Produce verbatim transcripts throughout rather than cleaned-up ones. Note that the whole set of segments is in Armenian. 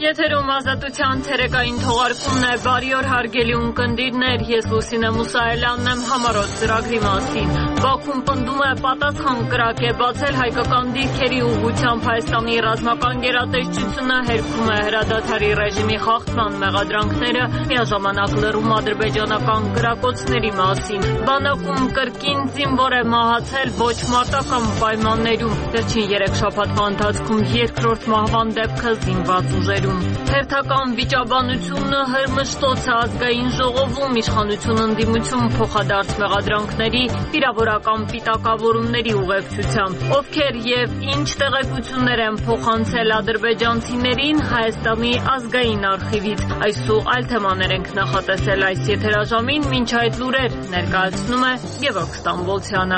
Եթերում ազատության ցերեկային թողարկումն է, բարի օր հարգելի ունկնդիրներ, ես Լուսինե Մուսայելյանն եմ համառոտ ծրագրի մասին։ Բաքուն պնդում է պատասխան կրակ է բացել հայկական դիրքերի ուղղությամբ Հայաստանի ռազմական գերատեսչությունը հերքում է հրադադարի ռեժիմի խախտման մեղադրանքները, միաժամանակ լռում ադրբեջանական կրակոցների մասին։ Բանակում կրկին զինվոր է մահացել ոչ մարտական պայմաններում, վերջին երեք շաբաթվա ընթացքում երկրորդ մահվան դեպքը զինված ուժերում։ Հերթական վիճաբանությունը հրմշտոց է ազգային ժողովում, իշխանություն ընդդիմություն փոխադարձ մեղադրանքների, վիրավորական պիտակավորումների ուղեկցությամբ։ Ովքեր եւ ինչ տեղեկություններ են փոխանցել ադրբեջանցիներին Հայաստանի ազգային արխիվից։ Այս ու այլ թեմաներ ենք նախատեսել այս եթերաժամին, մինչ այդ լուրեր ներկայացնում է Գևորգ Ստամբոլցյանը։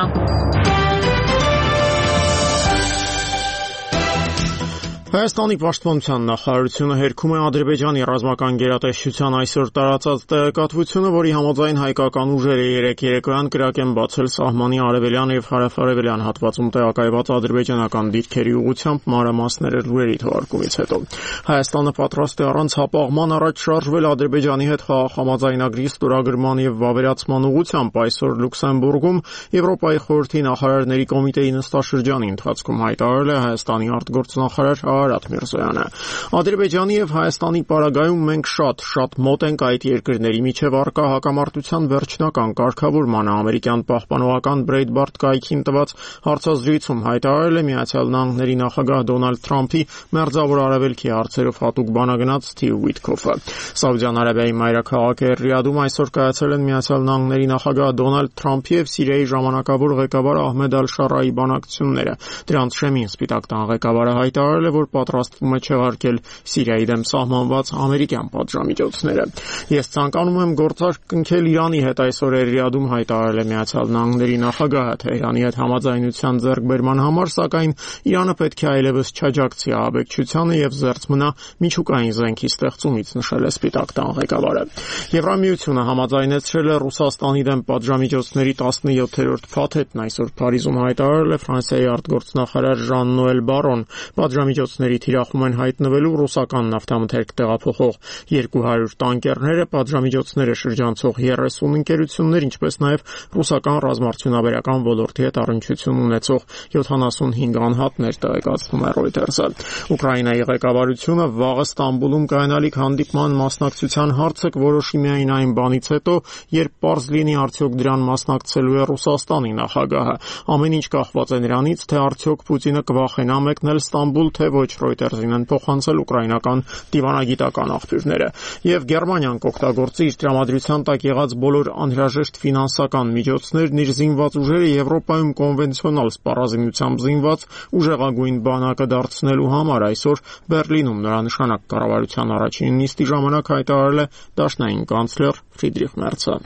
Հայաստանի պաշտպանության նախարարությունը հերքում է Ադրբեջանի ռազմական գերատեսչության այսօր տարածած տեղեկատվությունը, որի համաձայն հայկական ուժերը երեկ երեկոյան կրակ են բացել սահմանի արևելյան եւ հարավարևելյան հատվածում տեղակայված ադրբեջանական դիրքերի ուղղությամբ մանրամասները լուրերի թողարկումից հետո։ Հայաստանը պատրաստ է առանց հապաղման առաջ շարժվել Ադրբեջանի հետ խաղաղ համաձայնագրի ստորագրման եւ վավերացման ուղղությամբ այսօր Լյուքսեմբուրգում Եվրոպայի խորհրդի նախարարների կոմիտեի նստաշրջանի ընթացքում հայտարարել է Հայաստանի արտգործնախարար Արարատ Միրզոյանը։ Ադրբեջանի եւ Հայաստանի պարագայում մենք շատ, շատ մոտ ենք այդ երկրների միջև առկա հակամարտության վերջնական կարգավորմանը, ամերիկյան պահպանողական Բրեյդբարդ կայքին տված հարցազրույցում հայտարարել է Միացյալ Նահանգների նախագահ Դոնալդ Թրամփի մերձավոր արևելքի հարցերով հատուկ բանագնաց Սթիվ Ուիթքոֆը։ Սաուդյան Արաբիայի մայրաքաղաք Ռիադում այսօր կայացել են Միացյալ Նահանգների նախագահ Դոնալդ Թրամփի եւ Սիրիայի ժամանակավոր ղեկավար Ահմեդ Ալ-Շարայի բանակցությունները։ Դրանց շեմին Սպիտակ տան ղեկավարը հայտարարել է, որ պատրաստվում է չեղարկել Սիրիայի դեմ սահմանված ամերիկյան պատժամիջոցները։ Ես ցանկանում եմ գործարկել Իրանի հետ այսօր Ռիադում հայտարարել է Միացյալ Նահանգների նախագահը Թեհրանի հետ համաձայնության ձեռքբերման համար, սակայն Իրանը պետք է այլևս չաջակցի ահաբեկչությանը եւ զերծ մնա միջուկային զենքի ստեղծումից, նշել է Սպիտակ տան ղեկավարը։ Եվրամիությունը համաձայնեցրել է Ռուսաստանի դեմ պատժամիջոցների տասնյոթերորդ փաթեթն այսօր Փարիզում հայտարարել է Ֆրանսիայի արտգործնախարար Ժան-Նոել Բարոն։ Պատժամիջոցների թիրախում են հայտնվելու ռուսական նավթամթերք տեղափոխող երկու հարյուր տանկերները, պատժամիջոցները շրջանցող երեսուն ընկերություններ, ինչպես նաև ռուսական ռազմարդյունաբերական ոլորտի հետ առնչություն ունեցող յոթանասունհինգ անհատներ, տեղեկացնում է Reuters-ը։ Ուկրաինայի ղեկավարությունը վաղը Ստամբուլում կայանալիք հանդիպման մասնակցության հարցը կորոշի միայն այն բանից հետո, երբ պարզ լինի արդյոք դրան մասնակցելու է Ռուսաստանի նախագահը։ Ամեն ինչ կախված է նրանից, թե արդյոք Պուտինը կվախենա մեկնել Ստամբուլ, թե ոչ, Reuters-ին են փոխանցել ուկրաինական դիվանագիտական աղբյուրները։ Եվ Գերմանիան կօգտագործի իր տրամադրության տակ եղած բոլոր անհրաժեշտ ֆինանսական միջոցներն իր զինված ուժերը Եվրոպայում կոնվենցիոնալ սպառազինությամբ զինված ուժեղագույն բանակը դարձնելու համար այսօր Բերլինում նորանշանակ կառավարության առաջին նիստի ժամանակ հայտարարել է դաշնային կանցլեր Ֆրիդրիխ Մերցը։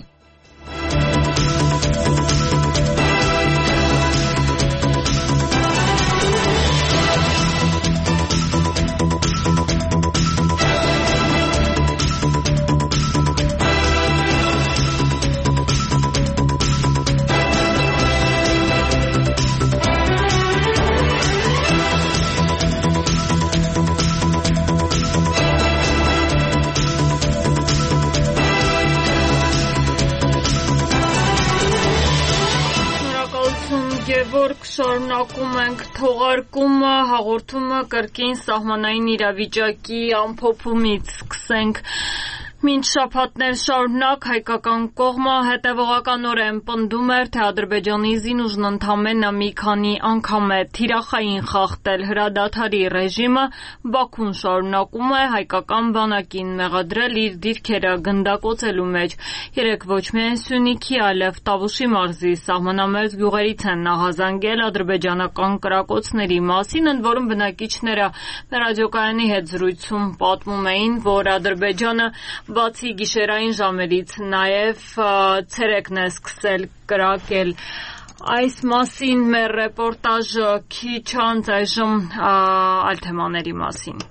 Գևորգ, շարունակում ենք թողարկումը, հաղորդումը կրկին սահմանային իրավիճակի ամփոփումից սկսենք։ Մինչ շաբաթներ շարունակ հայկական կողմը հետևողականորեն պնդում էր, թե Ադրբեջանի զինուժն ընդամենը մի քանի անգամ է թիրախային խախտել հրադադարի ռեժիմը, Բաքուն շարունակում է հայկական բանակին մեղադրել իր դիրքերը գնդակոծելու մեջ։ Երեկ ոչ միայն Սյունիքի, այլև Տավուշի մարզի սահմանամերձ գյուղերից են նահազանգել ադրբեջանական կրակոցների մասին, ընդ որում բնակիչները ռադիոկայանի հետ զրույցում պատմում էին, որ Ադրբեջանը բացի գիշերային ժամերից նաև ցերեկն է սկսել կրակել։ Այս մասին մեր ռեպորտաժը քիչ անց այժմ այլ թեմաների մասին։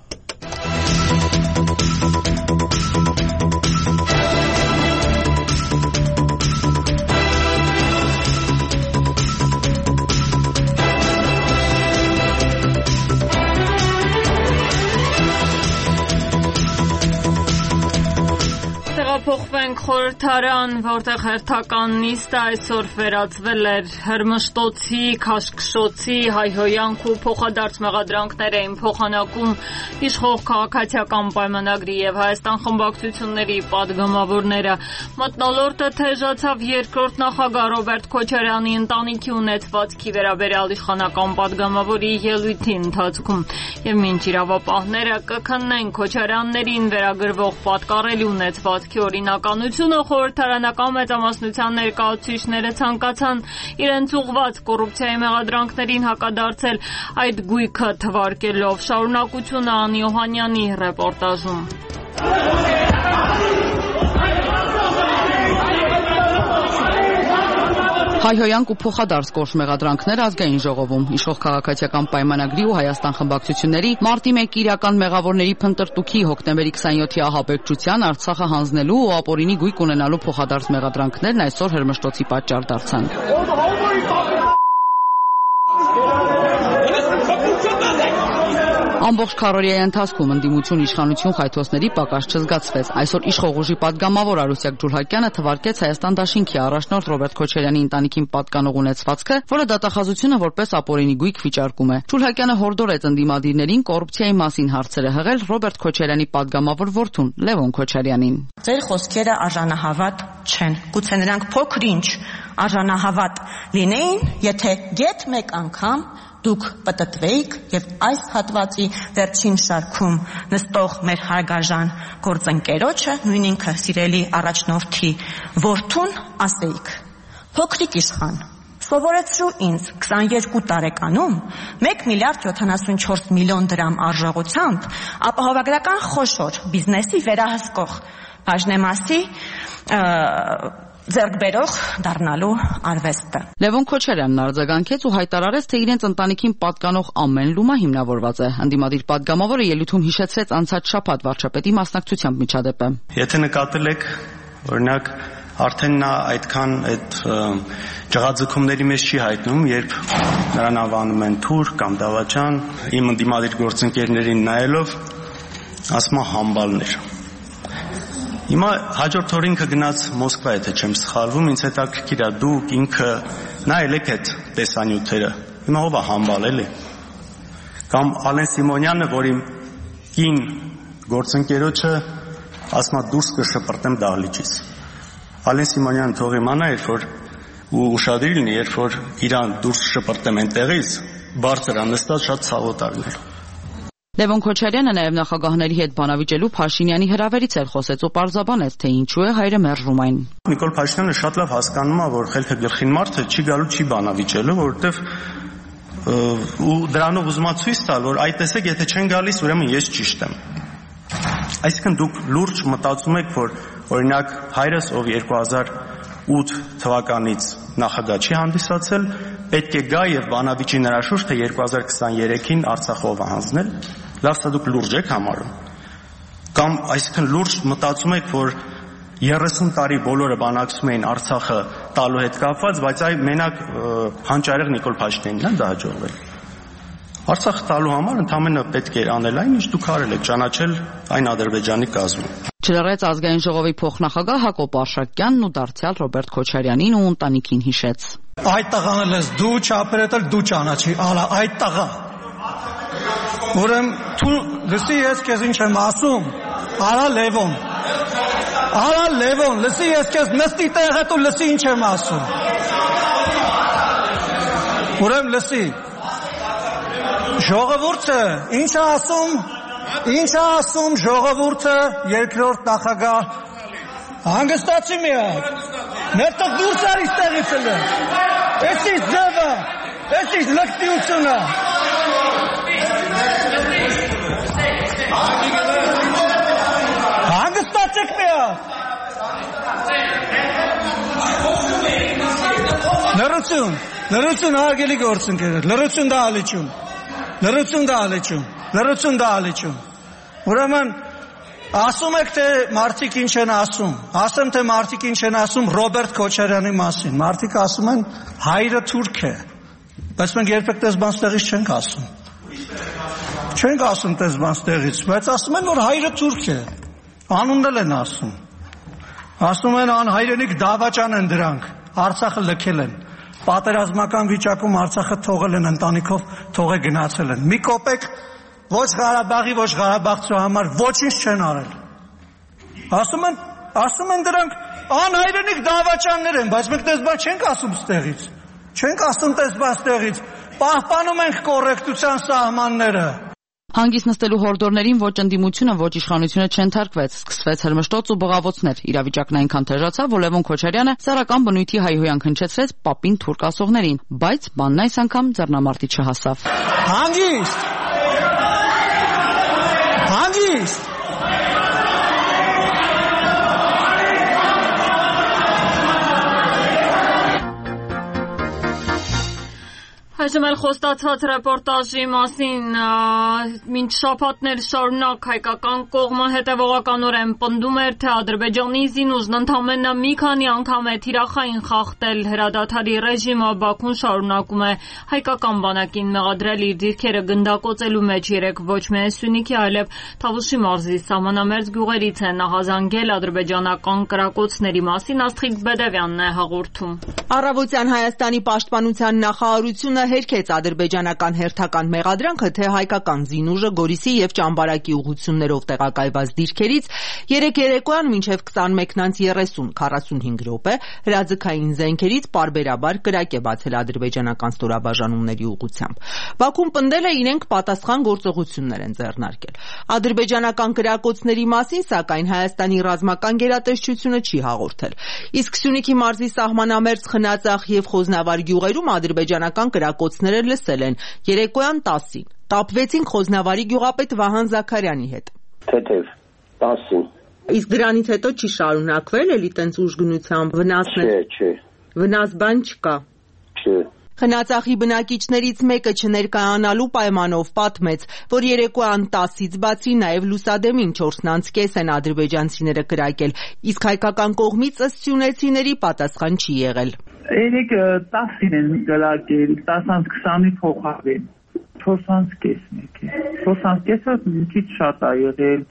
Տեղափոխվենք խորհրդարան, որտեղ հերթական նիստը այսօր վերածվել էր հրմշտոցի, քաշքշոցի, հայհոյանք ու փոխադարձ մեղադրանքներ էին փոխանակում իշխող քաղաքացիական պայմանագրի եւ Հայաստան խմբակցությունների падգամավորները։ Մթնոլորտը թեժացավ երկրորդ նախագահ Ռոբերտ Քոչարյանի ընտանիքի ունեցվածքի վերաբերյալ իշխանական падգամավորի ելույթի ընթացքում եւ մինչ իրավապահները կքննեն Քոչարյաններին վերագրվող պատկառելի ունեցվածքի օրինականությունը, խորհրդարանական մեծամասնության ներկայացուցիչները ցանկացան իրենց ուղղված կոռուպցիայի մեղադրանքներին հակադարձել այդ գույքը թվարկելով։ Շարունակությունը Անի Օհանյանի ռեպորտաժում։ Հայհոյանք ու փոխադարձ կոշտ մեղադրանքներ ազգային ժողովում, իշխող քաղաքացիական պայմանագրի ու Հայաստան խմբակցությունների մարտի մեկի իրական մեղավորների փնտրտուքի հոկտեմբերի քսաներկուի ահաբեկչության Արցախը հանձնելու ու ապօրինի գույք ունենալու փոխադարձ մեղադրանքներն այսօր հրմշտոցի պատճառ դարձան։ Ամբողջ քառօրյայի ընթացքում ընդդիմություն իշխանություն խայթոսների պակաս չզգացվեց։ Այսօր իշխող ուժի падգամավոր Արուսյակ Ջուլհակյանը թվարկեց Հայաստան դաշինքի առաջնորդ Ռոբերտ Քոչարյանի ընտանիքին պատկանող ունեցվածքը, որը դատախազությունը որպես ապօրինի գույք վիճարկում է։ Ջուլհակյանը հորդորեց ընդդիմադիրներին կոռուպցիայի մասին հարցերը հղել Ռոբերտ Քոչարյանի падգամավոր որդուն Լևոն Քոչարյանին։ Ձեր խոսքերը արժանահավատ չեն։ Գուցե նրանք փոքր-ինչ արժանահավատ լինեին, եթե գեթ մեկ անգամ դուք պտտվեիք եւ այս հատվածի վերջին շարքում նստող մեր հարգարժան գործընկերոջը, նույն ինքը սիրելի առաջնորդի որդուն ասեիք. փոքրիկ իշխան, սովորեցրու ինձ քսաներկու տարեկանում մեկ միլիարդ յոթանասունչորս միլիոն դրամ արժողությամբ ապահովագրական խոշոր բիզնեսի վերահսկող բաժնեմասի ձեռք բերող դառնալու արվեստը։ Լևոն Քոչարյանն արձագանքեց ու հայտարարեց, թե իրենց ընտանիքին պատկանող ամեն լումա հիմնավորված է։ Ընդդիմադիր падգամավորը ելույթում հիշեցրեց անցած շաբաթ վարչապետի մասնակցությամբ միջադեպը։ Եթե նկատել եք, օրինակ, արդեն նա այդքան այդ ջղաձգումների մեջ չի հայտնում, երբ նրան անվանում են թուր կամ դավաճան, իմ ընդդիմադիր գործընկերներին նայելով ասում է համբալներ։ Հիմա հաջորդ օր ինքը գնաց Մոսկվա, եթե չեմ սխալվում, ինձ հետաքրքիր է դուք ինքը նայել եք այդ տեսանյութերը։ Հիմա ով է համբալ էլի։ Կամ Ալեն Սիմոնյանը, որի կին գործընկերոջը ասում է դուրս կշպրտեմ դահլիճից։ Ալեն Սիմոնյանը թող իմանա, երբ որ ու ուշադրի լինի, երբ որ իրան դուրս շպրտեմ այնտեղից, բարձր անստած շատ ցավոտ ալնելու։ Լևոն Քոչարյանը նաև նախագահների հետ բանավիճելու Փաշինյանի հրավերից էլ խոսեց ու պարզաբանեց, թե ինչու է հայրը մերժում այն։ Նիկոլ Փաշինյանը շատ լավ հասկանում է, որ խելքը գլխին մարդը չի գալու չի բանավիճելու, որովհետև ու դրանով ուզում է ցույց տալ, որ այ տեսեք, եթե չեն գալիս, ուրեմն ես ճիշտ եմ։ Այսինքն դուք լուրջ մտածում եք, որ օրինակ հայրս, ով երկու հազար ութ թվականից նախագահ չի հանդիսացել, պետք է գա եւ բանավիճի նրա շուրջ, թե երկու հազար քսաներեքին Արցախով հանձնել, լավ սա դուք լուրջ եք համարում։ Կամ այսինքն լուրջ մտածում եք, որ երեսուն տարի բոլորը բանակցում էին Արցախը տալու հետ կապված, բայց այ մենակ հանճարեղ Նիկոլ Փաշինյանին է դա հաջողվել։ Արցախը տալու համար ընդամենը պետք էր անել այն, ինչ դուք արել եք, ճանաչել այն Ադրբեջանի կազմում։ Չլրեց ազգային ժողովի փոխնախագահ Հակոբ Արշակյանն ու դարձյալ Ռոբերտ Քոչարյանին ու ընտանիքին հիշեց։ Այդ տղան ես դու չապրետել դու ճանաչի, ալա այդ տղա։ Ուրեմն դու լսի ես քեզ ինչ եմ ասում, արա Լևոն։ Արա Լևոն, լսի ես քեզ նստի տեղը դու լսի ինչ եմ ասում։ Ուրեմն լսի։ Ժողովուրդը ինչ է ասում, ինչ է ասում ժողովուրդը երկրորդ նախագահ հանգստացի մի հատ, ներտեղ դուրս արի ստեղից էլ է, էսի ձևը, էսի լկտիությունը, հանգստացեք մի հատ, լրություն, լրություն հարգելի գործընկերներ, լրություն դա ալիչում, լրություն դա ալիչում, լրություն դա ալիչում, ուրեմն ասում եք, թե մարդիկ ինչ են ասում, ասեմ, թե մարդիկ ինչ են ասում Ռոբերտ Քոչարյանի մասին, մարդիկ ասում են հայրը թուրք է, բայց մենք երբեք տեսբան ստեղից չենք ասում, չենք ասում տեսբան ստեղից, բայց ասում են, որ հայրը թուրք է, անունն էլ են ասում, Ասում են անհայրենիք դավաճան են դրանք, Արցախը լքել են, պատերազմական վիճակում Արցախը թողել են, ընտանիքով թողե գնացել են։ Մի կոպեկ ոչ Ղարաբաղի, ոչ ղարաբաղցու համար ոչինչ չեն արել։ Ասում են, ասում են դրանք անհայրենիք դավաճաններ են, բայց մենք դες բան չենք ասում ստեղից։ Չենք ասում դες բան ստեղից։ Պահպանում ենք կոռեկտության սահմանները։ Հանգիստ նստելու հորդորներին ոչ ընդդիմությունը, ոչ իշխանությունը չընթարկվեց, սկսվեց հրմշտոց ու բղավոցներ։ Իրավիճակն այնքան թեժացավ, որ Լևոն Քոչարյանը սեռական բնույթի հայհոյանք հնչեցրեց պապին թուրք ասողներին, բայց բանն այս անգամ ձեռնամարտի չհասավ։ Հանգիստ։ Հանգիստ։ Այժմ էլ խոստացած ռեպորտաժի մասին մինչ շաբաթներ շարունակ հայկական կողմը հետևողականորեն պնդում էր, թե Ադրբեջանի զինուժն ընդամենը մի քանի անգամ է թիրախային խախտել հրադադարի ռեժիմը, Բաքուն շարունակում է հայկական բանակին մեղադրել իր դիրքերը գնդակոծելու մեջ երեք ոչ միայն Սյունիքի, այլև Թավուշի մարզի սահմանամերձ գյուղերից է նախազանգել ադրբեջանական կրակոցների մասին Աստղիկ Բեդևյանն է հաղորդում։ Առավոտյան Հայաստանի պաշտպանության նախարարությունը հերքեց ադրբեջանական հերթական մեղադրանքը, թե հայկական զինուժը Գորիսի եւ Ճամբարակի ուղղություններով տեղակայված դիրքերից երեք երեկոյան մինչեւ քսանմեքից երեսուն քառասունհինգ րոպե հրաձգային զենքերից պարբերաբար կրակ է բացել ադրբեջանական ստորաբաժանումների ուղղությամբ։ Բաքուն պնդել է իրենք պատասխան գործողություններ են ձեռնարկել։ Ադրբեջանական կրակոցների մասին, սակայն Հայաստանի ռազմական գերատեսչությունը չի հաղորդել։ Իսկ Սյունիքի մարզի սահմանամերձ Խնածախ եւ Խոզնավար գյուղերում ադրբեջանական կրակոցները լսել են երեկոյան տասին։ Տապվեցինք Խոզնավարի գյուղապետ Վահան Զաքարյանի հետ։ Թեթև տասին։ Իսկ դրանից հետո չի շարունակվել, էլի տենց ուժգնությամբ վնասներ։ Չէ, չէ։ Վնաս բան չկա։ Չէ։ Խնածախի բնակիչներից մեկը չներկայանալու պայմանով պատմեց, որ երեկոյան տասից բացի նաև լուսադեմին չորսն անց կես են ադրբեջանցիները կրակել, իսկ հայկական կողմից ըստ սյունեցիների պատասխան չի եղել։ Երեք տասին են կրակել, տասանց քսանի փոխարեն, չորսանց կես մեկ է։ Չորսանց կեսը մի քիչ շատ է եղել,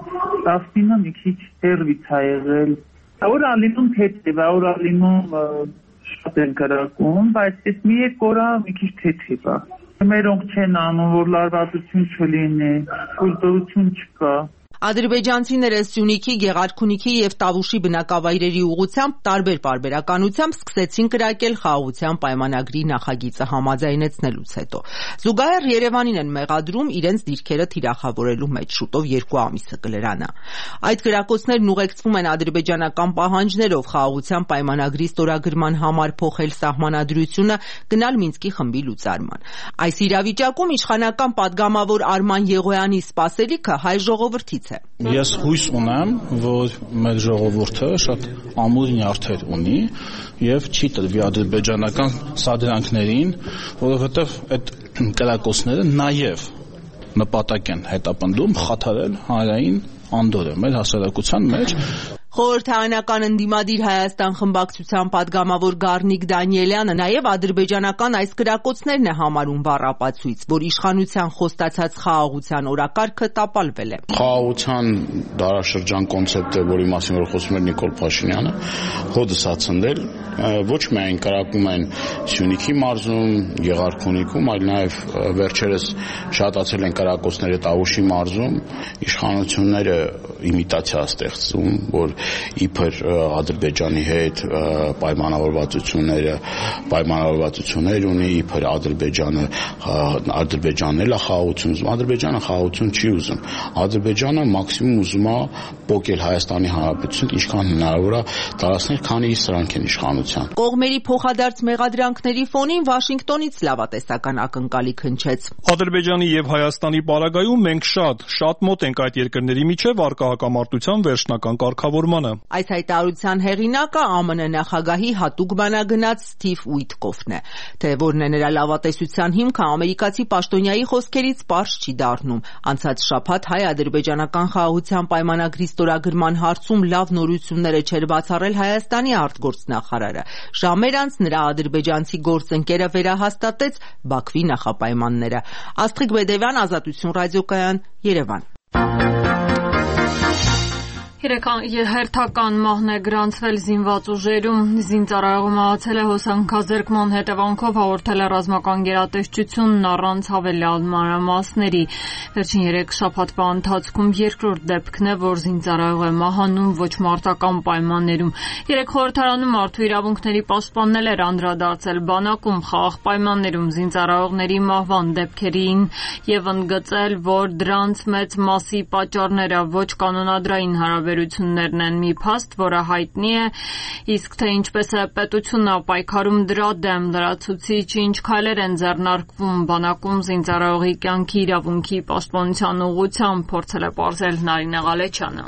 տասինը մի քիչ հեռվից է եղել։ Որ ալինում թեթև, որ ալինում շատ են կրակում, բայց այս մի եկ օրը մի քիչ թեթև է։ Մերոնք չեն անում, որ լարվածություն չլինի, կուլտուրություն չկա։ Ադրբեջանցիները Սյունիքի, Գեղարքունիքի եւ Տավուշի բնակավայրերի ուղղությամբ տարբեր պարբերականությամբ սկսեցին կրակել խաղաղության պայմանագրի նախագիծը համաձայնեցնելուց հետո։ Զուգահեռ Երևանին են մեղադրում իրենց դիրքերը թիրախավորելու մեջ, շուտով երկու ամիսը կլրանա։ Այդ կրակոցներն ուղեկցվում են ադրբեջանական պահանջներով խաղաղության պայմանագրի ստորագրման համար փոխել սահմանադրությունը, գնալ Մինսկի խմբի լուծարման։ Այս իրավիճակում իշխանական падգամավոր Արման Եղոյանի սպասելիքը հայ ժողովրդից է։ Ես հույս ունեմ, որ մեր ժողովուրդը շատ ամուր նյարդեր ունի եւ չի տրվի ադրբեջանական սադրանքներին, որովհետեւ այդ կրակոցները նաեւ նպատակ են հետապնդում խաթարել հանրային անդորը մեր հասարակության մեջ։ Խորհրդարանական ընդդիմադիր Հայաստան խմբակցության падգամավոր Գառնիկ Դանիելյանը նաև ադրբեջանական այս կրակոցներն է համարում բառապացույց, որ իշխանության խոստացած խաղաղության օրակարգը տապալվել է։ Խաղաղության դարաշրջան կոնցեպտը, որի մասին որ խոսում էր Նիկոլ Փաշինյանը, հոդս է ցնդել, ոչ միայն կրակում են Սյունիքի մարզում, Գեղարքունիքում, այլ նաև վերջերս շատացել են կրակոցները Տավուշի մարզում, իշխանությունները իմիտացիա ստեղծում, որ իբր Ադրբեջանի հետ պայմանավորվածությունները պայմանավորվածություններ ունի, իբր Ադրբեջանը Ադրբեջանն էլ է խաղաղություն ուզում, Ադրբեջանը խաղաղություն չի ուզում, Ադրբեջանը մաքսիմում ուզում է փոկել Հայաստանի Հանրապետություն, ինչքան հնարավոր է տարածքներ, քանի սրանք են իշխանության։ Կողմերի փոխադարձ մեղադրանքների ֆոնին Վաշինգտոնից լավատեսական ակնկալիք հնչեց։ Ադրբեջանի եւ Հայաստանի պարագայում մենք շատ, շատ մոտ ենք այդ երկրների միջև առկա հակամարտության վերջնական կարգավորմանը։ Այս հայտարարության հեղինակը ԱՄՆ նախագահի հատուկ բանագնաց Սթիվ Ուիտկոֆն է, թե որն է նրա լավատեսության հիմքը ամերիկացի պաշտոնյայի խոսքերից պարզ չի դառնում։ Անցած շաբաթ հայ-ադրբեջանական խաղաղության պայմանագրի ստորագրման հարցում լավ նորությունները չէր բացառել Հայաստանի արտգործնախարարը։ Ժամեր անց նրա ադրբեջանցի գործընկերը վերահաստատեց Բաքվի նախապայմանները։ Աստղիկ Բեդևյան, Ազատություն ռադիոկայան, Երևան։ Հերթական մահն է գրանցվել զինված ուժերում։ Զինծառայողը մահացել է հոսանքազերկման հետևանքով, հաղորդել է ռազմական գերատեսչությունն առանց հավելյալ մանրամասների։ Վերջին երեք շաբաթվա ընթացքում երկրորդ դեպքն է, որ զինծառայող է մահանում ոչ մարտական պայմաններում։ Երեք խորհրդարանում մարդու իրավունքների պաշտպանն էր անդրադարձել բանակում խաղաղ պայմաններում զինծառայողների մահվան դեպքերին եւ ընդգծել, որ դրանց մեծ մասի պատճառները ոչ կանոնադրային հարաբերություններն են, մի փաստ, որը հայտնի է, իսկ թե ինչպես է պետությունը պայքարում դրա դեմ, լրացուցիչ ինչ քայլեր են ձեռնարկվում բանակում զինծառայողի կյանքի իրավունքի պաշտպանության ուղղությամբ, փորձել է պարզել Նարինե Ղալեչյանը։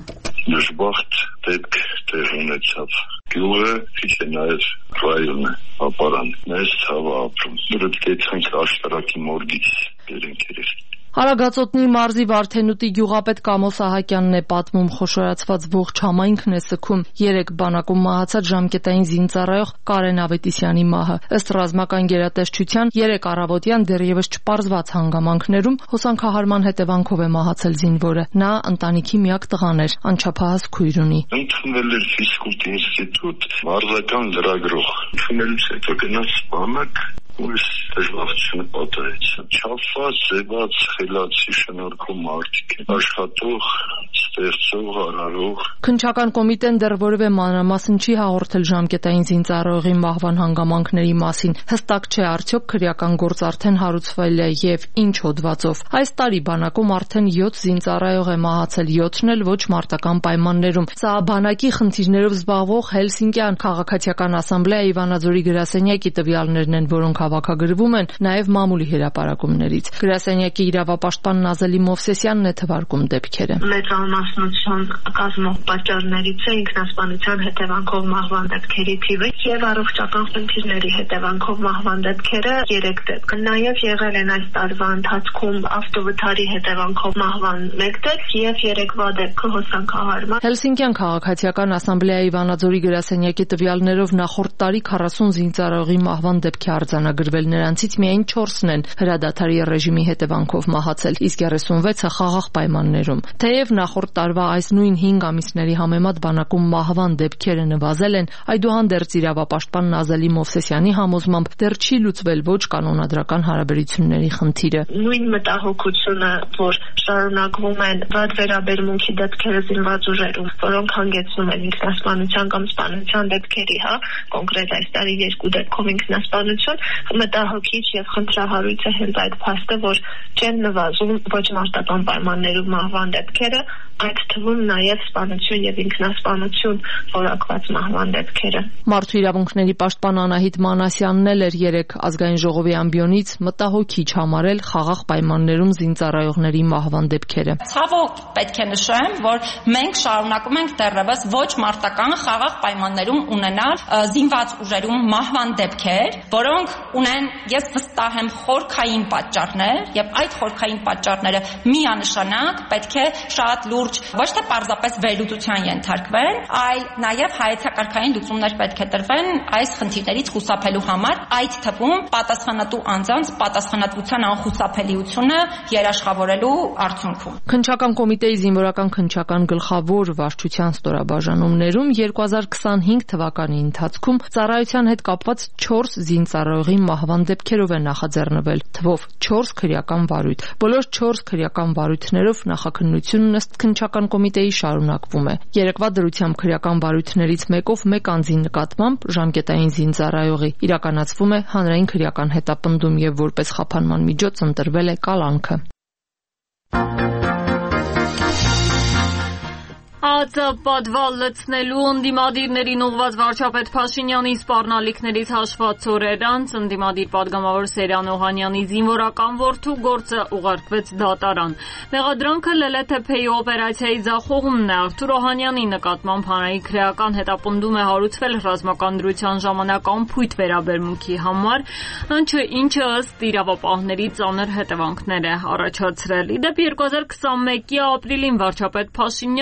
Դժբախտ դեպք տեղ ունեցավ։ Գյուղը քիչ է նաև ռայոնը, ապարան, մեծ ցավը ապրում։ Դրդ կեցանք աշտարակի մորգից երենքերեր։ Արագածոտնի մարզի Վարդենուտի գյուղապետ Կամո Սահակյանն է պատմում, խոշորացված ողջ համայնքն է սգում երեք բանակում մահացած ժամկետային զինծառայող Կարեն Ավետիսյանի մահը։ Ըստ ռազմական գերատեսչության երեք առավոտյան դեռևս չպարզված հանգամանքներում հոսանքահարման հետևանքով է մահացել զինվորը։ Նա ընտանիքի միակ տղան էր, անչափահաս քույր ունի։ Ընդունվել էր ֆիզկուլտ ինստիտուտ, մարզական լրագրող։ Ընդունելուց հետո գնաց բանակ Ուրս դժվարությունը պատահեց։ Չափված, ձևած, խելացի շնորհքով մարդիկ են, աշխատող, ստեղծող, արարող։ Քննչական կոմիտեն դեռ որևէ մանրամասն չի հաղորդել ժամկետային զինծառայողի մահվան հանգամանքների մասին։ Հստակ չէ արդյոք քրեական գործ արդեն հարուցվել է եւ ինչ հոդվածով։ Այս տարի բանակում արդեն յոթ զինծառայող է մահացել, յոթն էլ ոչ մարտական պայմաններում։ Սա բանակի խնդիրներով զբաղվող Հելսինկյան քաղաքացիական ասամբլեայի Վանաձորի գրասենյակի տվյալներն են, որոնք հավաքագրվում են նաև մամուլի հրապարակումներից։ Գրասենյակի իրավապաշտպան Նազելի Մովսեսյանն է թվարկում դեպքերը։ Մեծամասնություն կազմող պատճառներից է ինքնասպանության հետևանքով մահվան դեպքերի թիվը եւ առողջական խնդիրների հետևանքով մահվան դեպքերը երեք դեպք։ Նաև եղել են այս տարվա ընթացքում ավտովթարի հետևանքով մահվան մեկ դեպք եւ երեկվա դեպքը հոսանքահարման։ Հելսինկյան քաղաքացիական ասամբլեայի Վանաձորի գրասենյակի տվյալներով նախորդ տարի քառասուն զինծառայողի մահվան դեպքի արձանագրվել, նրանցից միայն չորսն են հրադադարի ռեժիմի հետևանքով մահացել, իսկ երեսունվեցը խաղաղ պայմաններում։ Թեև նախորդ տարվա այս նույն հինգ ամիսների համեմատ բանակում մահվան դեպքերը նվազել են, այդուհանդերձ իրավապաշտպան Նազելի Մովսեսյանի համոզմամբ դեռ չի լուծվել ոչ կանոնադրական հարաբերությունների խնդիրը։ Նույն մտահոգությունը, որ շարունակվում են վատ վերաբերմունքի դեպքերը զինված ուժերում, որոնք հանգեցնում են ինքնասպանության կամ սպանության դեպքերի, հա, կոնկրետ այս տարի երկու դեպքով ինքնասպանություն, մտահոգիչ եւ խնդրահարույց է հենց այդ փաստը, որ չեն նվազում ոչ մարտական պայմաններում մահվան դեպքերը, այդ թվում նաև սպանություն եւ ինքնասպանություն որակված մահվան դեպքերը։ Մարդու իրավունքների պաշտպան Անահիտ Մանասյանն էլ էր երեք ազգային ժողովի ամբիոնից մտահոգիչ համարել խաղաղ պայմաններում զինծառայողների մահվան դեպքերը։ Ցավոք պետք է նշեմ, որ մենք շարունակում ենք դեռևս ոչ մարտական խաղաղ պայմաններում ունենալ զինված ուժերում մահվան դեպքեր, որոնք ունեն, ես վստահ եմ, խորքային պատճառներ, եւ այդ խորքային պատճառները միանշանակ պետք է շատ լուրջ ոչ թե պարզապես վերլուծության ենթարկվեն, այլ նաև հայեցակարգային լուծումներ պետք է տրվեն այս խնդիրներից խուսափելու համար, այդ թվում պատասխանատու անձանց պատասխանատվության անխուսափելիությունը երաշխավորելու արդյունքում։ Քննչական կոմիտեի զինվորական քննչական գլխավոր վարչության ստորաբաժանումներում երկու հազար քսանհինգ թվականի ընթացքում ծառայության հետ կապված չորս զինծառայողի մահվան դեպքերով է նախաձեռնվել, թվով չորս քրեական վարույթ։ Բոլոր չորս քրեական վարույթներով նախաքննությունն ըստ քննչական կոմիտեի շարունակվում է։ Երեկվա դրությամբ քրեական վարույթներից մեկով մեկ անձի նկատմամբ ժամկետային զինծառայողի իրականացվում է հանրային քրեական հետապնդում եւ որպես խափանման միջոց ընտրվել է կալանքը։ ԱԾ պատվալ լցնելու ընդդիմադիրներին ուղղված վարչապետ Փաշինյանի սպառնալիքներից հաշված օրեր անց ընդդիմադիր պատգամավոր Սերյան Օհանյանի զինվորական որդու գործը ուղարկվեց դատարան։ Մեղադրանքը ԼԼԹՓ-ի օպերացիայի ձախողումն է, Արթուր Օհանյանի նկատմամբ հանրային քրեական հետապնդում է հարուցվել ռազմական դրության ժամանակ անփույթ վերաբերմունքի համար, ինչը ըստ իրավապահների ծանր հետևանքներ է առաջացրել։ Իդեպ երկու հազար քսանմեկի ապրիլին վարչապետ Փաշինյանը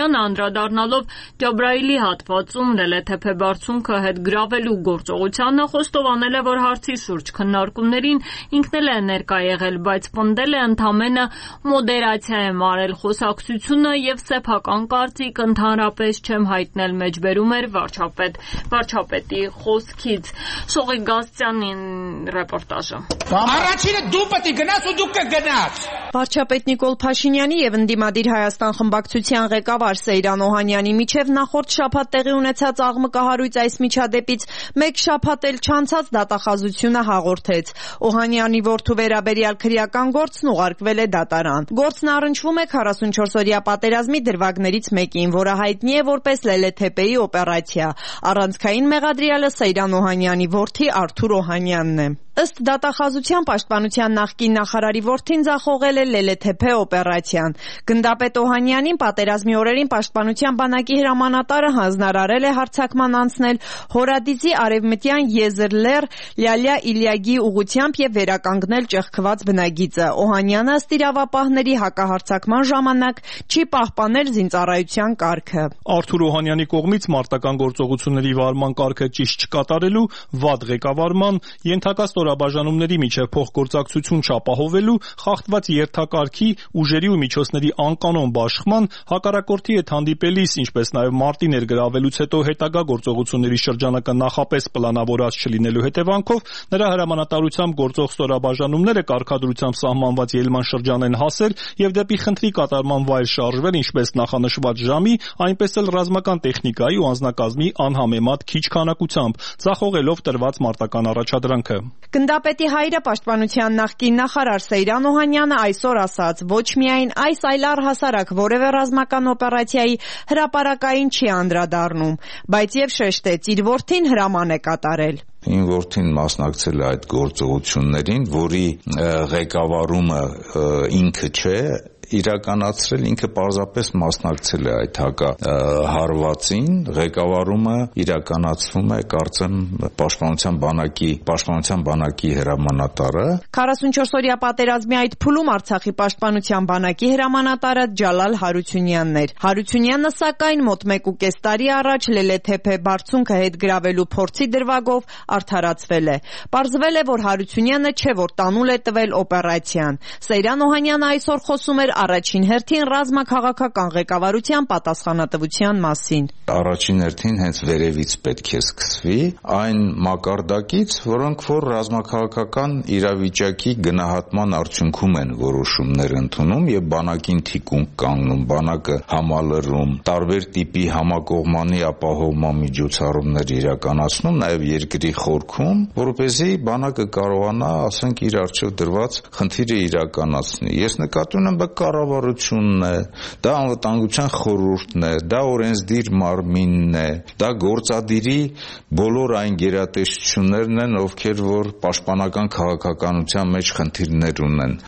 անդրադառնալով Ջաբրայիլի հատվածում Լելեթեփե բարձունքը հետ գրավելու գործողությանը խոստովանել է, որ հարցի շուրջ քննարկումներին ինքն էլ է ներկա եղել, բայց պնդել է ընդամենը մոդերացիա եմ արել խոսակցությունը եւ սեփական կարծիք ընդհանրապես չեմ հայտնել, մեջբերում էր վարչապետ վարչապետի խոսքից։ Շողիկ Գասցյանին ռեպորտաժը։ Առաջինը դու պետք է գնաս ու դու կգնաս։ Վարչապետ Նիկոլ Փաշինյանի եւ ընդդիմադիր Հայաստան խմբակցության ղեկավար Սեյրան Օհանյանի միջև նախորդ շաբաթ տեղի ունեցած աղմկահարույց այս միջադեպից մեկ շաբաթ էլ չանցած դատախազությունը հաղորդեց։ Օհանյանի որդու վերաբերյալ քրեական գործն ուղարկվել է դատարան։ Գործն առնչվում է քառասունչորսօրյա պատերազմի դրվագներից մեկին, որը հայտնի է որպես Լելեթեփեի օպերացիա։ Առանցքային մեղադրյալը Սեյրան Օհանյանի որդի Արթուր Օհանյանն է։ Ըստ դատախազության պաշտպանության նախկին նախարարի որդին ձախողել է Լելեթեփե օպերացիան։ Գնդապետ Օհանյանին պատերազմի օրերին պաշտպանության բանակի հրամանատարը հանձնարարել է հարձակման անցնել Հորադիզի արևմտյան Եզրլեր Լյալյա Իլյագի ուղությամբ եւ վերականգնել ճեղքված բնագիծը։ Օհանյանը ըստ իրավապահների հակահարձակման ժամանակ չի պահպանել զինծառայության կարգը։ Արթուր Օհանյանի կողմից մարտական գործողությունների վարման կարգը ճիշտ չկատարելու, վատ ղեկավարման, ենթակա ստորաբաժանումների միջև փոխգործակցություն չապահովելու, խախտված երթակարգի, ուժերի ու միջոցների անկանոն բաշխման, հակառակորդի հետ հանդիպելիս, ինչպես նաև մարտի ներգրավելուց հետո հետագա գործողությունների շրջանակը նախապես պլանավորած չլինելու հետևանքով նրա հրամանատարությամբ գործող ստորաբաժանումները կարգադրությամբ սահմանված ելման շրջան են հասել եւ դեպի խնդրի կատարման վայր շարժվել ինչպես նախանշված ժամի, այնպես էլ ռազմական տեխնիկայի ու անձնակազմի անհամեմատ քիչ քանակությամբ, ձախողելով տրված մարտական առաջադրանքը։ Գնդապետի հայրը պաշտպանության նախկին նախարար Սեյրան Օհանյանը այսօր ասաց. ոչ միայն այս, այլ առհասարակ որևէ ռազմական օպերացիայի հրապարակային չի անդրադառնում, բայց եւ շեշտեց, իր որդին հրաման է կատարել։ Իմ որդին մասնակցել է այդ գործողություններին, որի ղեկավարումը ինքը չէ իրականացրել, ինքը պարզապես մասնակցել է այդ հակահարվածին, ղեկավարումը իրականացվում է, կարծեմ, պաշտպանության բանակի, պաշտպանության բանակի հրամանատարը։ քառասունչորսօրյա պատերազմի այդ փուլում Արցախի պաշտպանության բանակի հրամանատարը Ջալալ Հարությունյանն էր։ Հարությունյանը սակայն մոտ մեկ ու կես տարի առաջ Լելեթեփե բարձունքը հետ գրավելու փորձի դրվագով արդարացվել է։ Պարզվել է, որ Հարությունյանը չէ, որ տանուլ է տվել օպերացիան։ Սեյրան Օհանյանը այսօր խոսում էր առաջին հերթին ռազմաքաղաքական ղեկավարության պատասխանատվության մասին։ Առաջին հերթին հենց վերևից պետք է սկսվի այն մակարդակից, որոնք որ ռազմաքաղաքական իրավիճակի գնահատման արդյունքում են որոշումներ ընդունում եւ բանակին թիկունք կանգնում, բանակը համալրում, տարբեր տիպի համակողմանի ապահովման միջոցառումներ իրականացնում, նաեւ երկրի խորքում, որպեսզի բանակը կարողանա, ասենք, իր առջև դրված խնդիրը իրականացնի։ Ես նկատի ունեմ կառավարությունն է, դա անվտանգության խորհուրդն է, դա օրենսդիր մարմինն է, դա գործադիրի բոլոր այն գերատեսչություններն են, ովքեր որ պաշտպանական քաղաքականության մեջ խնդիրներ ունեն։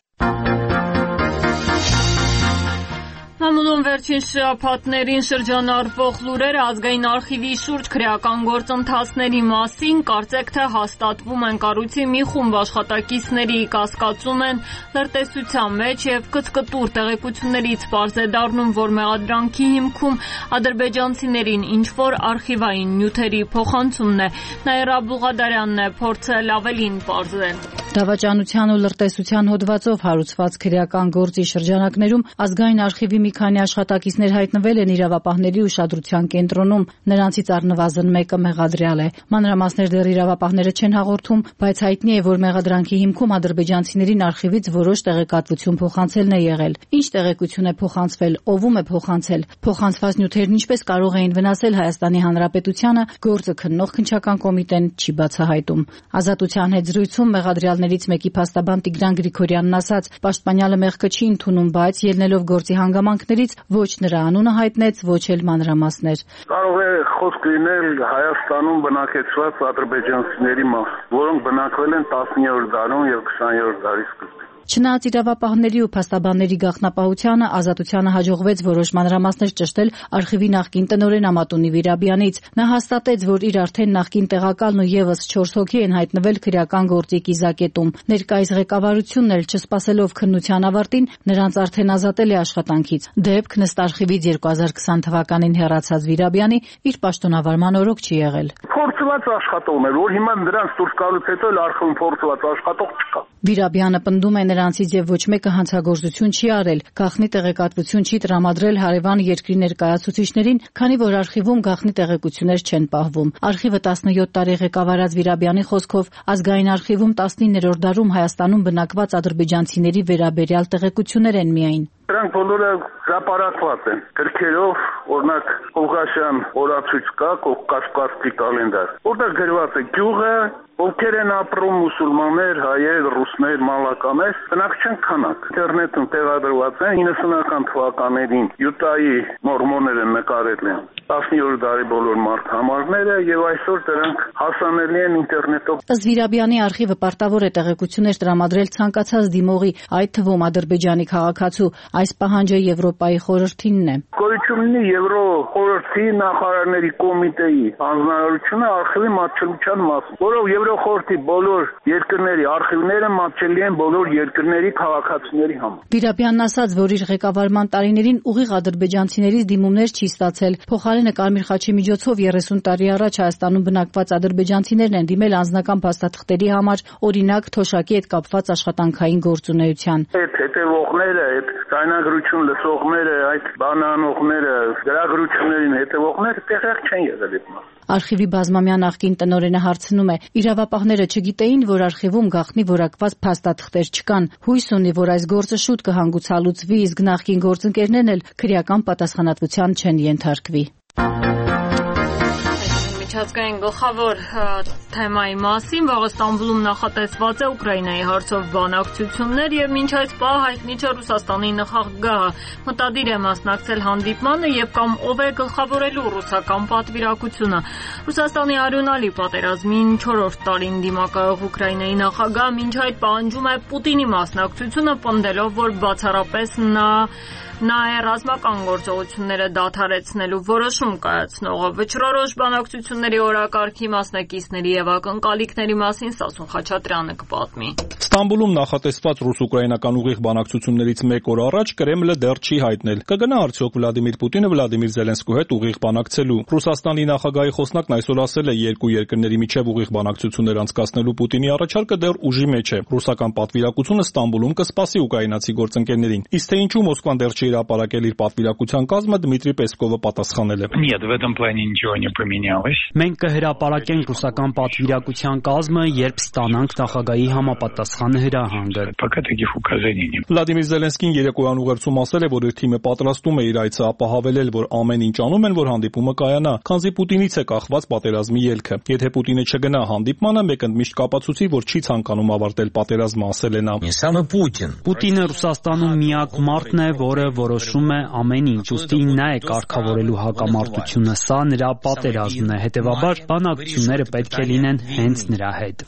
Համուլում վերջին շաբաթներին շրջանառվող լուրերը ազգային արխիվի շուրջ քրեական գործընթացների մասին կարծեք թե հաստատվում են կառույցի մի խումբ աշխատակիցների կասկածում են լրտեսության մեջ եւ կծկտուր տեղեկություններից պարզ է դառնում, որ մեղադրանքի հիմքում ադրբեջանցիներին ինչ-որ արխիվային նյութերի փոխանցումն է։ Նաիրա Բուղադարյանն է փորձել ավելին պարզել։ Դավաճանության ու լրտեսության հոդվածով հարուցված քրեական գործի շրջանակներում ազգային արխիվի մի քանի աշխատակիցներ հայտնվել են իրավապահների ուշադրության կենտրոնում, նրանցից առնվազն մեկը մեղադրյալ է։ Մանրամասներ դեռ իրավապահները չեն հաղորդում, բայց հայտնի է, որ մեղադրանքի հիմքում ադրբեջանցիներին արխիվից որոշ տեղեկատվություն փոխանցելն է եղել։ Ինչ տեղեկություն է փոխանցվել, ովում է փոխանցել, փոխանցված նյութերն ինչպես կարող էին վնասել Հայաստանի Հանրապետությանը, գործը քննող քննչական կոմիտեն չի բացահայտում։ Ազատության հետ զրույցում մեղադրյալներից մեկի փաստաբան Տիգրան Գրիգորյանն ասաց, պաշտպանյալը մեղքը չի ընդունում, բայց ելնելով գործի հանգամանքներից ոչ նրա անունը հայտնեց, ոչ էլ մանրամասներ։ Կարող է խոսք լինել Հայաստանում բնակեցված ադրբեջանցիների մասին, որոնք բնակվել են տասնյորդ դարում եւ քսաներորդ դարի սկզբին։ Չնայած իրավապահների ու փաստաբանների գաղտնապահությանը Ազատությանը հաջողվեց որոշ մանրամասներ ճշտել արխիվի նախկին տնօրեն Ամատունի Վիրաբյանից։ Նա հաստատեց, որ իր արդեն նախկին տեղակալն ու եւս չորս հոգի են հայտնվել քրեական գործի կիզակետում։ Ներկայիս ղեկավարությունն էլ չսպասելով քննության ավարտին նրանց արդեն ազատել է աշխատանքից։ Դեպք նստ արխիվից երկու հազար քսան թվականին հեռացած Վիրաբյանի իր պաշտոնավարման օրոք չի եղել։ Փորձված աշխատողներ, որ հիմա նրանց դուրս գալուց հետո էլ արխիվում փորձված աշխատող չկա։ Վիրաբյանը պնդում է նրանցից եւ ոչ մեկը հանցագործություն չի արել, գաղտնի տեղեկատվություն չի տրամադրել հարևան երկրի ներկայացուցիչներին, քանի որ արխիվում գաղտնի տեղեկություններ չեն պահվում։ Արխիվը տասնյոթ տարի ղեկավարած Վիրաբյանի խոսքով ազգային արխիվում տասնիններորդ դարում Հայաստանում բնակված ադրբեջանցիների վերաբերյալ տեղեկություններ են միայն։ Դրանք բոլորը հրապարակված են գրքերով, օրինակ Կովկասյան օրացույց կա, Կովկասկի կալենդար, որտեղ գրված է գյուղը, ովքեր են ապրում մուսուլմաններ, հայեր, ռուսներ, մալականներ, բնակչության քանակ։ Ինտերնետում տեղադրված են իննսունական թվականներին Յուտայի մորմոնները նկարել են տասնյոթ տարի բոլոր մարդահամարները եւ այսօր դրանք հասանելի են ինտերնետով։ Ըստ Վիրաբյանի արխիվը պարտավոր է տեղեկություններ տրամադրել ցանկացած դիմողի, այդ թվում Ադրբեջանի քաղաքացու։ Այս պահանջը Եվրոպայի խորհրդինն է։ Գոյություն ունի Եվրո խորհրդի նախարարների կոմիտեի հանձնարարությունը արխիվի մատչելիության մասին, որով Եվրո խորհրդի բոլոր երկրների արխիվները մատչելի են բոլոր երկրների քաղաքացիների համար։ Վիրաբյանն ասաց, որ իր ղեկավարման տարիներին ուղիղ ադրբեջանցիներից դիմումներ չի ստացել։ Փոխարենը Կարմիր խաչի միջոցով երեսուն տարի առաջ Հայաստանում բնակված ադրբեջանցիներն են դիմել անձնական փաստաթղթերի համար, օրինակ թոշակի հետ կապված աշխատանքային գործունեության։ Այդ հետևողները, այդ Ձայնագրություն լսողները, այդ բանանողները, գրագրություններին հետևողները տեղյակ չեն եղել այդ մասը։ Արխիվի բազմամյա նախկին տնօրենը հարցնում է. իրավապահները չգիտեին, որ արխիվում գաղտնի որակված փաստաթղթեր չկան։ Հույս ունի, որ այս գործը շուտ կհանգուցալուծվի, իսկ նախկին գործընկերներն էլ քրեական պատասխանատվության չեն ենթարկվի։ Միջազգային գլխավոր թեմայի մասին, որ Ստամբուլում նախատեսված է Ուկրաինայի հարցով բանակցություններ եւ մինչ այս պահ հայտնի չէ Ռուսաստանի նախագահը մտադիր է մասնակցել հանդիպմանը եւ կամ ով է գլխավորելու ռուսական պատվիրակությունը։ Ռուսաստանի արյունալի պատերազմին չորրորդ տարին դիմակայող Ուկրաինայի նախագահը մինչ այդ պահանջում է Պուտինի մասնակցությունը, պնդելով, որ բացառապես նա Նա է ռազմական գործողությունները դադարեցնելու որոշում կայացնողը։ Վճռորոշ բանակցությունների օրակարգի մասնակիցների եւ ակնկալիքների մասին Սասուն Խաչատրյանը կպատմի։ Ստամբուլում նախատեսված ռուս-ուկրաինական ուղիղ բանակցություններից մեկ օր առաջ Կրեմլը դեռ չի հայտնել կգնա արդյոք Վլադիմիր Պուտինը Վլադիմիր Զելենսկու հետ ուղիղ բանակցելու։ Ռուսաստանի նախագահի խոսնակն այսօր ասել է երկու երկրների միջև ուղիղ բանակցություններ անցկացնելու Պուտինի առաջարկը դեռ ուժի մեջ է։ Ռուսական պատվիրակությունը Ստամբուլում կսպասի ուկրաինացի գործընկերներին։ Իսկ թե ինչու Մոսկվան դեռ չի հրապարակել իր պատվիրակության կազմը, Դմիտրի Պեսկովը պատասխանել է. Нет, в этом плане ничего не поменялось. Մենք կհրապարակենք ռուսական պատվիրակության կազմը, երբ ստանանք նախագահի համապատասխան հրահանգը։ Пока таких указаний нет. Վլադիմիր Զելենսկին երեկոյան ուղերձում ասել է, որ իր թիմը պատրաստում է իր այցը ապահովելել, որ ամեն ինչ անում են, որ հանդիպումը կայանա, քանզի Պուտինից է կախված պատերազմի ելքը։ Եթե Պուտինը չգնա հանդիպմանը, մեկ ընդմիշտ կապացուցի, որ չի ցանկանում ավարտել պատերազմը, ասել է նա։ Պուտինը Ռուսաստանում միակ մարդն է, որը որոշում է ամեն ինչ, ուստի նա է կարգավորելու հակամարտությունը, սա նրա պատերազմն է, հետևաբար բանակցությունները պետք է լինեն հենց նրա հետ։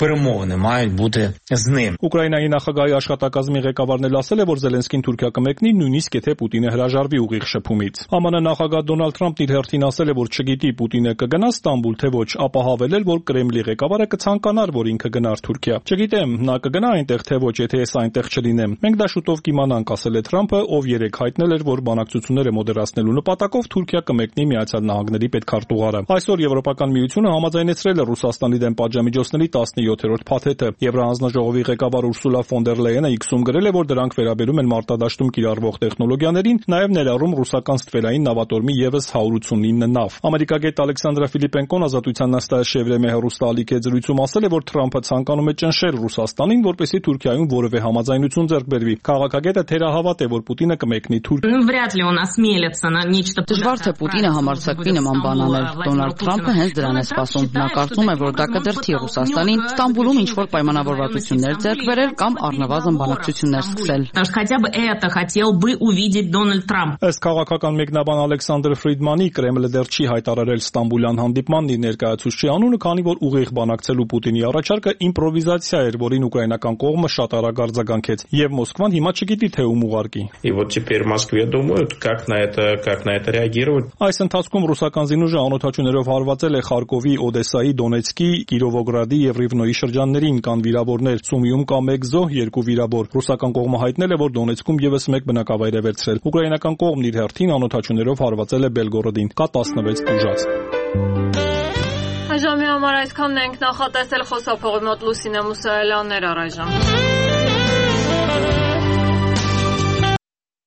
Ուկրաինայի նախագահի աշխատակազմի ղեկավարն էլ ասել է, որ Զելենսկին Թուրքիա կմեկնի, նույնիսկ եթե Պուտինը հրաժարվի ուղիղ շփումից։ ԱՄՆ նախագահ Դոնալդ Թրամփն իր հերթին ասել է, որ չգիտի Պուտինը կգնա Ստամբուլ, թե ոչ, ապա հավելել, որ Կրեմլի ղեկավարը կցանկանար, որ ինքը գնար Թուրքիա։ Չգիտեմ, նա կգնա այնտեղ, թե ոչ, եթե ես այնտեղ չլինեմ։ Մենք դա շուտով կիմանանք, ասել է Թրամփը, ով երեք հայտնել էր, որ բանակցությունները մոդերացնելու նպատակով Թուրքիա կմեկնի Միացյալ Նահանգների պետքարտուղարը։ Այսօր Եվրոպական միությունը համաձայնեցրել է Ռուսաստանի դեմ պատժամիջոցների տասնյոթերորդ փաթեթը։ Եվրահանձնաժողովի ղեկավար Ուրսուլա ֆոն դեր Լեյենը X-ում գրել է, որ դրանք վերաբերում են մարտադաշտում կիրառվող տեխնոլոգիաներին, նաև ներառում ռուսական ստվերային նավատորմի եւս հարյուր ութսունինը նավ։ Ամերիկագետ Ալեքսանդրա Ֆիլիպենկոն Ազատության նստաշեվրեմե հեռուստաալիք զրույցում ասել է, որ Թրամփը ցանկանում է ճնշել Ռուսաստանին, որպեսզի Թուրքիայում որևէ համաձայնություն ձեռք բերվի։ Քաղաքագետը թերահավատ է, որ Պուտինը կմեկնի թույլ։ Վրяд ли он осмелится на нечто. Դժվար թե Պուտինը համարձակվի նման բան անել։ Դոնալդ Թրամփը հենց դրան է սպասում։ Նա կարծում է, որ դա կդրթի Ռուսաստանին Ստամբուլում ինչ-որ պայմանավորվածություններ ձեռք բերել կամ առնվազն բանակցություններ սկսել։ Хотя бы это хотел бы увидеть Дональд Трамп. Ըստ քաղաքական մեկնաբան Ալեքսանդր Ֆրիդմանի, Կրեմլը դեռ չի հայտարարել Ստամբուլյան հանդիպման ներկայացուցչի անունը, քանի որ ուղիղ բանակցելու Պուտինի առաջարկը իմպրովիզացիա էր, որին ուկրաինական կողմը շատ արագ արձագանքեց, եւ Մոսկվան հիմա չգիտի թե ում ուղարկի։ И вот теперь в Москве думают, как на это, как на это реагировать. Այս ընթացքում ռուսական զինուժը անօթաչուներով հարվածել է Խարկովի, Օդեսայի, Դոնեցկի, Կիրովոգրադի եւ Ռիվնոյի շրջաններին, կան վիրավորներ։ Սումիում կա մեկ զոհ, երկու վիրավոր։ Ռուսական կողմը հայտնել է, որ Դոնեցկում եւս մեկ բնակավայր է վերցրել։ Ուկրաինական կողմն իր հերթին անօթաչուներով հարվածել է Բելգորոդին։ Կա տասնվեց տուժած։ Այժմի համար այսքանն ենք, նախատեսել խոսափողի մոտ Լուսինե Մուսայելյաններ առայժմ։